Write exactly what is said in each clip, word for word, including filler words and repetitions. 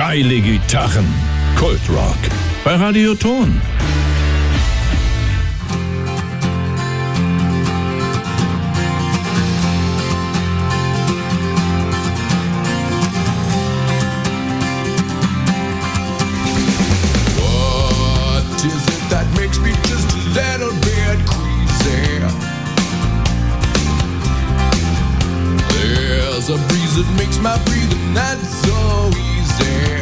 geile Gitarren. Kultrock bei Radioton. What is it that makes me just a little bit queasy? There's a breeze that makes my breathing not so easy.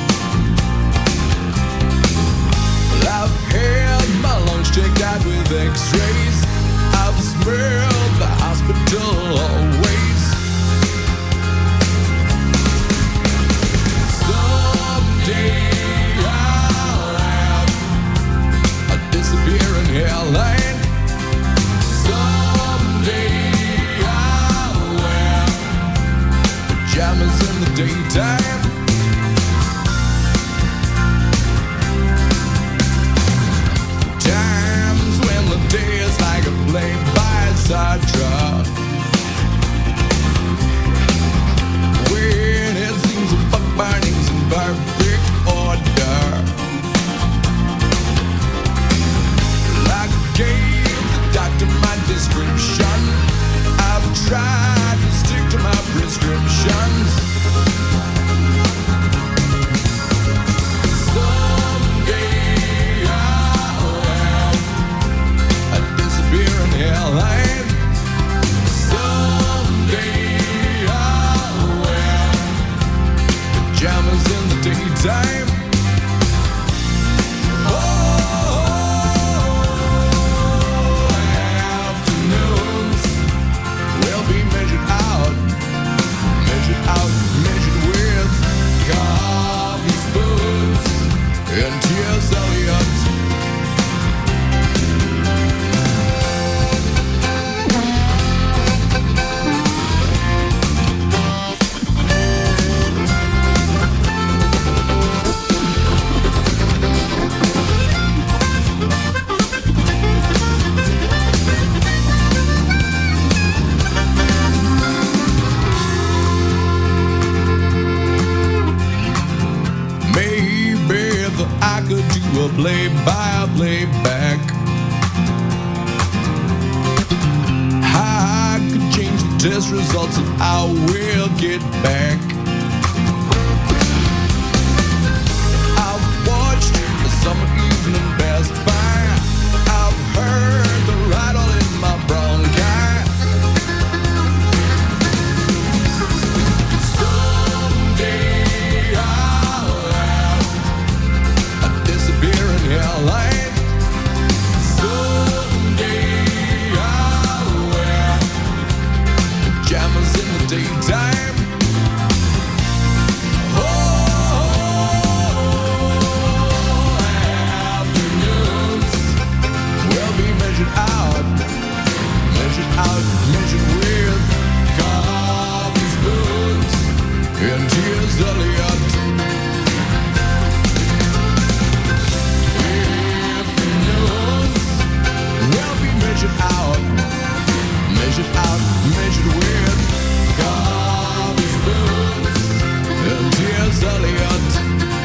Well, I've had my lungs checked out with x-rays. I've smelled the hospital always. Someday I'll have a disappearing hairline. Someday I'll wear pajamas in the daytime. Times when the day is like a play-by-side truck, when it seems a buck burning's in perfect order. I gave the doctor my description. I've tried to stick to my prescriptions. Someday I'll have a disappearing hairline. Someday I'll wear pajamas in the daytime. Out, measured with coffee spoons and T S Eliot. I could do a play-by, playback. I could change the test results and I will get back. I've watched the summer evening pass by. I've heard the rattle in my bronchi. Someday I'll have a disappearing hairline. Someday I'll wear pajamas in the daytime. Oh, afternoons will be measured out, measured out, measured with coffee spoons and tears Eliot. Measured out, measured out, measured with coffee spoons and tears Eliot.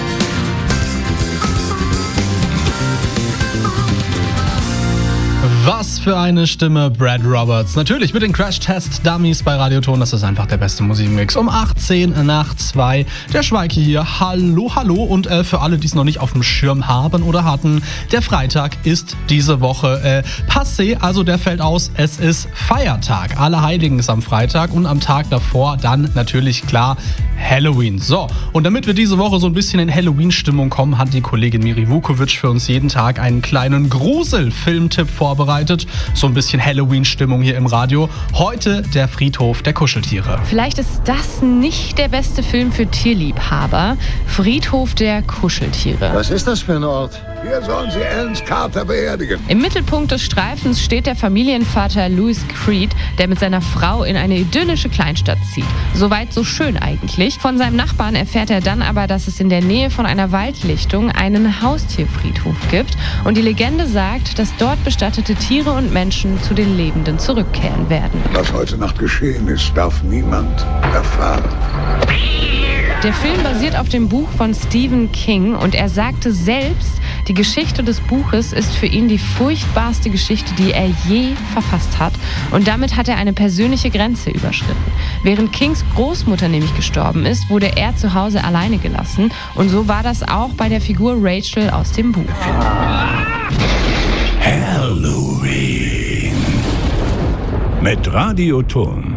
Was für eine Stimme, Brad Roberts. Natürlich mit den Crash-Test-Dummies bei Radioton. Das ist einfach der beste Musikmix. Um achtzehn nach zwei. Der Schweike hier. Hallo, hallo. Und äh, für alle, die es noch nicht auf dem Schirm haben oder hatten, der Freitag ist diese Woche äh, passé. Also der fällt aus. Es ist Feiertag. Allerheiligen ist am Freitag und am Tag davor dann natürlich klar Halloween. So, und damit wir diese Woche so ein bisschen in Halloween-Stimmung kommen, hat die Kollegin Miri Vukovic für uns jeden Tag einen kleinen Grusel-Filmtipp vorbereitet. So ein bisschen Halloween-Stimmung hier im Radio. Heute der Friedhof der Kuscheltiere. Vielleicht ist das nicht der beste Film für Tierliebhaber. Friedhof der Kuscheltiere. Was ist das für ein Ort? Hier sollen Sie Ellens Carter beerdigen. Im Mittelpunkt des Streifens steht der Familienvater Louis Creed, der mit seiner Frau in eine idyllische Kleinstadt zieht. Soweit so schön eigentlich. Von seinem Nachbarn erfährt er dann aber, dass es in der Nähe von einer Waldlichtung einen Haustierfriedhof gibt. Und die Legende sagt, dass dort bestattete Tiere und Menschen zu den Lebenden zurückkehren werden. Was heute Nacht geschehen ist, darf niemand erfahren. Der Film basiert auf dem Buch von Stephen King und er sagte selbst, die Geschichte des Buches ist für ihn die furchtbarste Geschichte, die er je verfasst hat. Und damit hat er eine persönliche Grenze überschritten. Während Kings Großmutter nämlich gestorben ist, wurde er zu Hause alleine gelassen. Und so war das auch bei der Figur Rachel aus dem Buch. Halloween mit Radioton.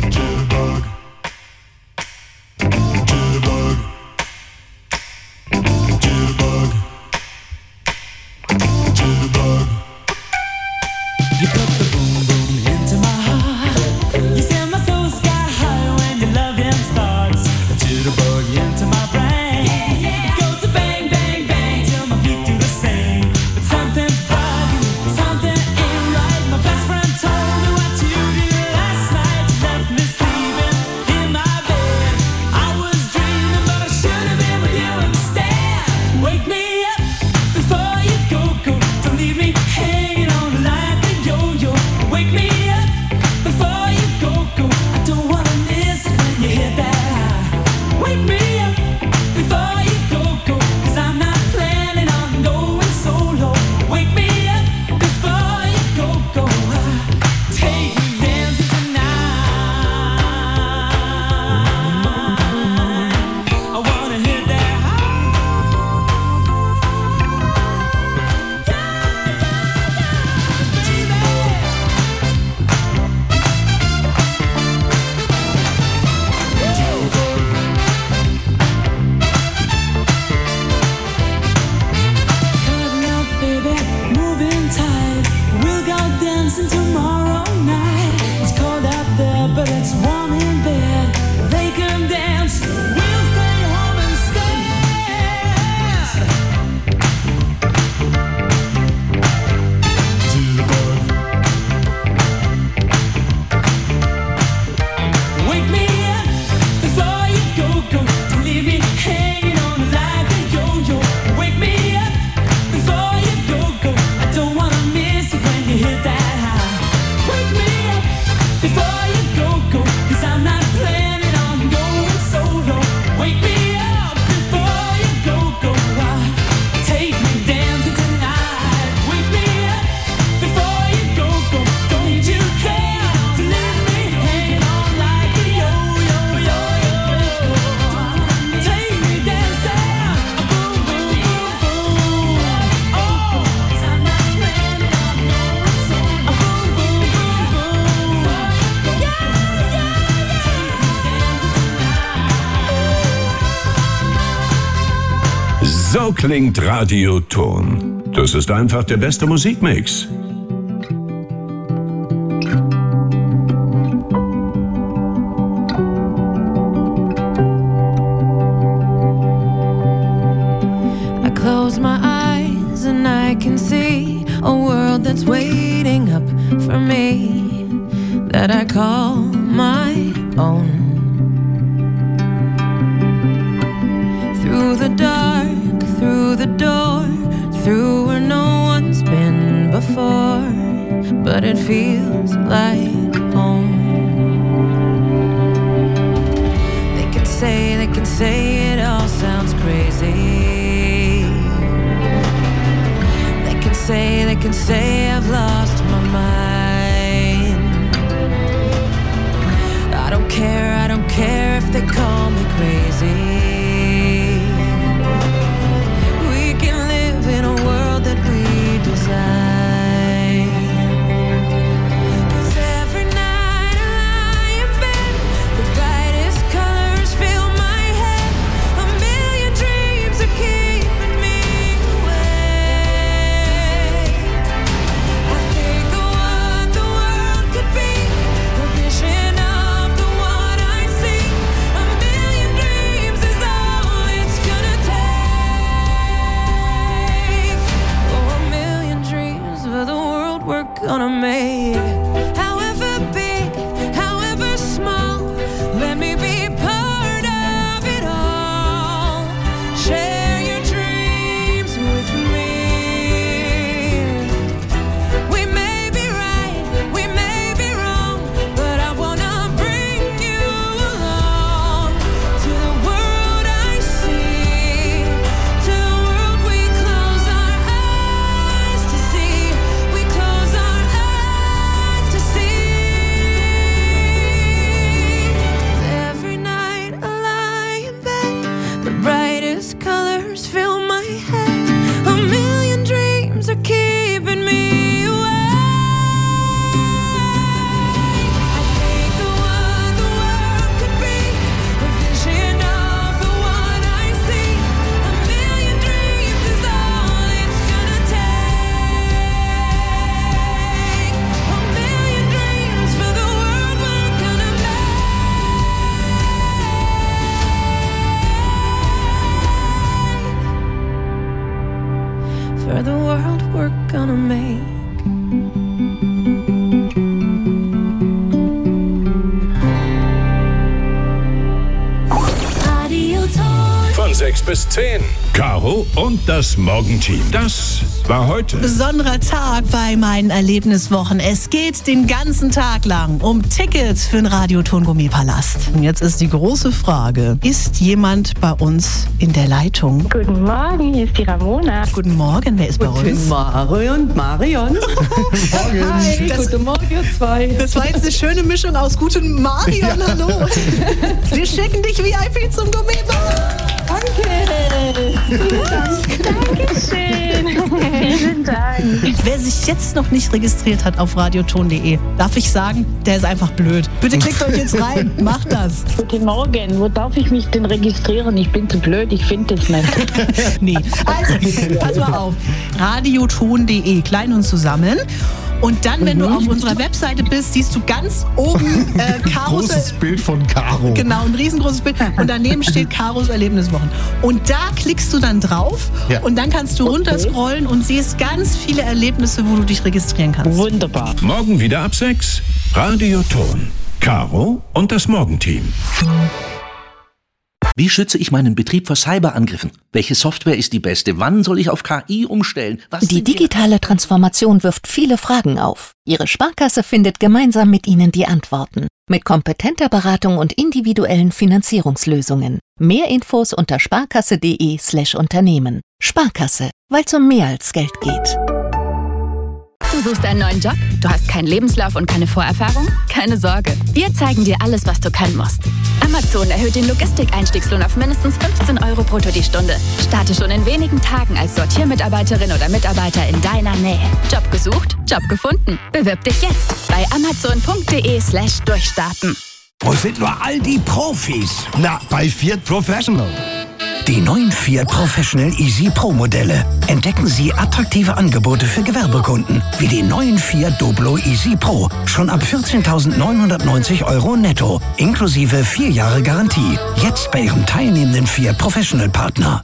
So klingt Radioton. Das ist einfach der beste Musikmix. I close my eyes and I can see a world that's waiting up for me, that I call my own. Through the dark, through the door, through where no one's been before, but it feels like home. They can say, they can say it all sounds crazy. They can say, they can say I've lost my mind. I don't care, I don't care if they call me crazy. In a world that we design. 'Cause every night I lie in bed, the brightest colors fill my head. A million dreams are keeping me awake. I think of what the world could be, a vision of the one I see. A million dreams is all it's gonna take. For the world we're gonna make. However big, however small, let me be part of it all. Share your dreams with me. We may be right, we may be wrong, but I wanna bring you along to the world for the world we're gonna make. Von sechs bis zehn. Caro und das Morgenteam. Das war heute. Besonderer Tag bei meinen Erlebniswochen. Es geht den ganzen Tag lang um Tickets für den Radioton Gourmet-Palast. Und jetzt ist die große Frage, ist jemand bei uns in der Leitung? Guten Morgen, hier ist die Ramona. Guten Morgen, wer ist bei uns? Guten Morgen, Marion. Morgen. Hi, Das, guten Morgen, ihr zwei. das war jetzt eine schöne Mischung aus Guten Marion, hallo. Wir schicken dich V I P zum Gourmet-Palast. Danke. Dankeschön. Vielen Dank. Wer sich jetzt noch nicht registriert hat auf radioton punkt de, darf ich sagen, der ist einfach blöd. Bitte klickt euch jetzt rein, macht das. Guten Morgen, wo darf ich mich denn registrieren? Ich bin zu blöd, ich finde es nicht. Nee, also, pass mal auf. radioton punkt de, klein und zusammen. Und dann, wenn du auf unserer Webseite bist, siehst du ganz oben äh, Karos... Großes Bild von Caro. Genau, ein riesengroßes Bild. Und daneben steht Karos Erlebniswochen. Und da klickst du dann drauf Ja. und dann kannst du runterscrollen und siehst ganz viele Erlebnisse, wo du dich registrieren kannst. Wunderbar. Morgen wieder ab sechs. Radioton. Caro und das Morgenteam. Wie schütze ich meinen Betrieb vor Cyberangriffen? Welche Software ist die beste? Wann soll ich auf K I umstellen? Was Die digitale Transformation wirft viele Fragen auf. Ihre Sparkasse findet gemeinsam mit Ihnen die Antworten. Mit kompetenter Beratung und individuellen Finanzierungslösungen. Mehr Infos unter sparkasse.de slash Unternehmen. Sparkasse, weil es um mehr als Geld geht. Du suchst einen neuen Job? Du hast keinen Lebenslauf und keine Vorerfahrung? Keine Sorge, wir zeigen dir alles, was du können musst. Amazon erhöht den Logistik-Einstiegslohn auf mindestens fünfzehn Euro brutto die Stunde. Starte schon in wenigen Tagen als Sortiermitarbeiterin oder Mitarbeiter in deiner Nähe. Job gesucht? Job gefunden. Bewirb dich jetzt bei amazon.de slash durchstarten. Wo sind nur all die Profis? Na, bei Fiat Professional. Die neuen Fiat Professional Easy Pro Modelle. Entdecken Sie attraktive Angebote für Gewerbekunden, wie die neuen Fiat Doblo Easy Pro. Schon ab vierzehntausendneunhundertneunzig Euro netto, inklusive vier Jahre Garantie. Jetzt bei Ihrem teilnehmenden Fiat Professional Partner.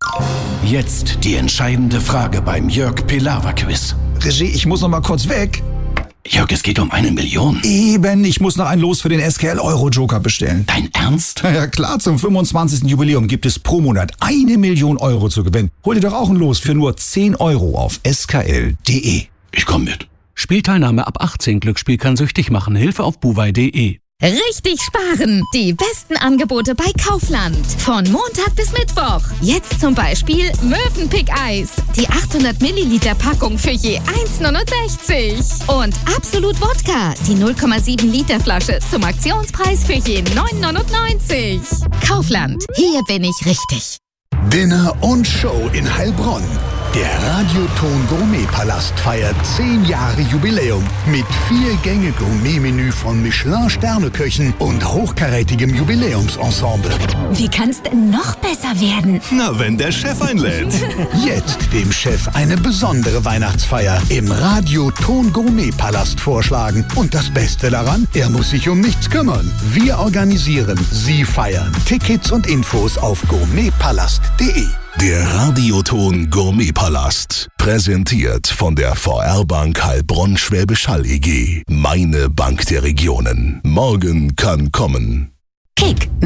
Jetzt die entscheidende Frage beim Jörg Pilawa Quiz. Regie, ich muss noch mal kurz weg. Jörg, es geht um eine Million. Eben, ich muss noch ein Los für den S K L Euro Joker bestellen. Dein Ernst? Ja klar, zum fünfundzwanzigsten Jubiläum gibt es pro Monat eine Million Euro zu gewinnen. Hol dir doch auch ein Los für nur zehn Euro auf s k l punkt d e. Ich komm mit. Spielteilnahme ab achtzehn. Glücksspiel kann süchtig machen. Hilfe auf buwei punkt de. Richtig sparen! Die besten Angebote bei Kaufland. Von Montag bis Mittwoch. Jetzt zum Beispiel Mövenpick-Eis. Die achthundert Milliliter Packung für je eins neunundsechzig. Und Absolut Wodka. Die null Komma sieben Liter Flasche zum Aktionspreis für je neun neunundneunzig. Kaufland. Hier bin ich richtig. Dinner und Show in Heilbronn. Der Radioton Gourmet-Palast feiert zehn Jahre Jubiläum mit vier Gänge Gourmet-Menü von Michelin-Sterneköchen und hochkarätigem Jubiläumsensemble. Wie kann es denn noch besser werden? Na, wenn der Chef einlädt. Jetzt dem Chef eine besondere Weihnachtsfeier im Radioton Gourmet-Palast vorschlagen. Und das Beste daran, er muss sich um nichts kümmern. Wir organisieren, Sie feiern. Tickets und Infos auf gourmetpalast punkt de. Der Radioton Gourmet-Palast. Präsentiert von der V R Bank Heilbronn Schwäbisch Hall E G. Meine Bank der Regionen. Morgen kann kommen. Kick.